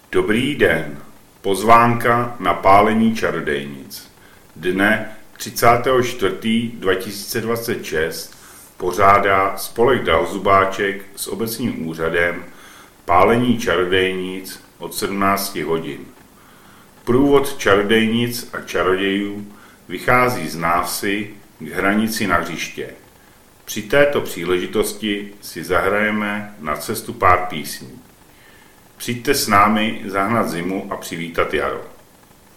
Dobrý den. Pozvánka na pálení čarodějnic. Dne 30.4.2026 pořádá spolek Dalzubáček s obecním úřadem pálení čarodějnic od 17 hodin. Průvod čarodějnic a čarodějů vychází z návsi k hranici na hřiště. Při této příležitosti si zahrajeme na cestu pár písní. Přijďte s námi zahnat zimu a přivítat jaro.